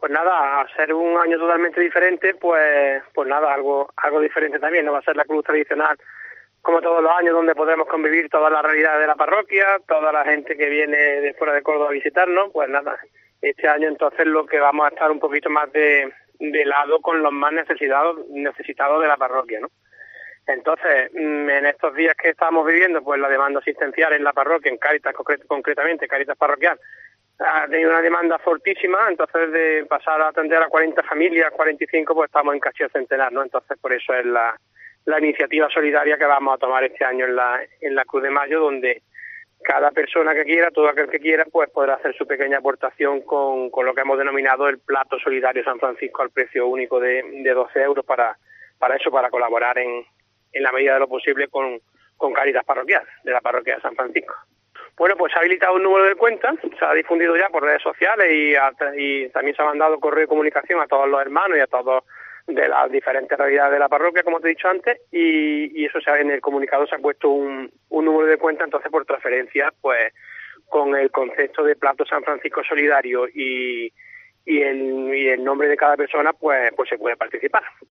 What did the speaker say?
Pues nada, al ser un año totalmente diferente, pues nada, algo diferente también. No va a ser la cruz tradicional como todos los años, donde podremos convivir toda la realidad de la parroquia, toda la gente que viene de fuera de Córdoba a visitarnos. Pues nada, este año entonces lo que vamos a estar un poquito más de lado con los más necesitados de la parroquia, ¿no? Entonces, en estos días que estamos viviendo, pues la demanda asistencial en la parroquia, en Cáritas concretamente, Cáritas Parroquial, ha tenido una demanda fortísima. Entonces de pasar a atender a 40 familias, 45, pues estamos en casi el centenar, ¿no? Entonces por eso es la iniciativa solidaria que vamos a tomar este año en la Cruz de Mayo, donde cada persona que quiera, todo aquel que quiera, pues podrá hacer su pequeña aportación con lo que hemos denominado el plato solidario San Francisco al precio único de 12 euros para colaborar en la medida de lo posible con Cáritas Parroquial, de la parroquia de San Francisco. Bueno, pues se ha habilitado un número de cuenta, se ha difundido ya por redes sociales y también se ha mandado correo de comunicación a todos los hermanos y a todos de las diferentes realidades de la parroquia, como te he dicho antes, y eso en el comunicado se ha puesto un número de cuenta. Entonces por transferencia, pues con el concepto de plato San Francisco solidario y el nombre de cada persona, pues se puede participar.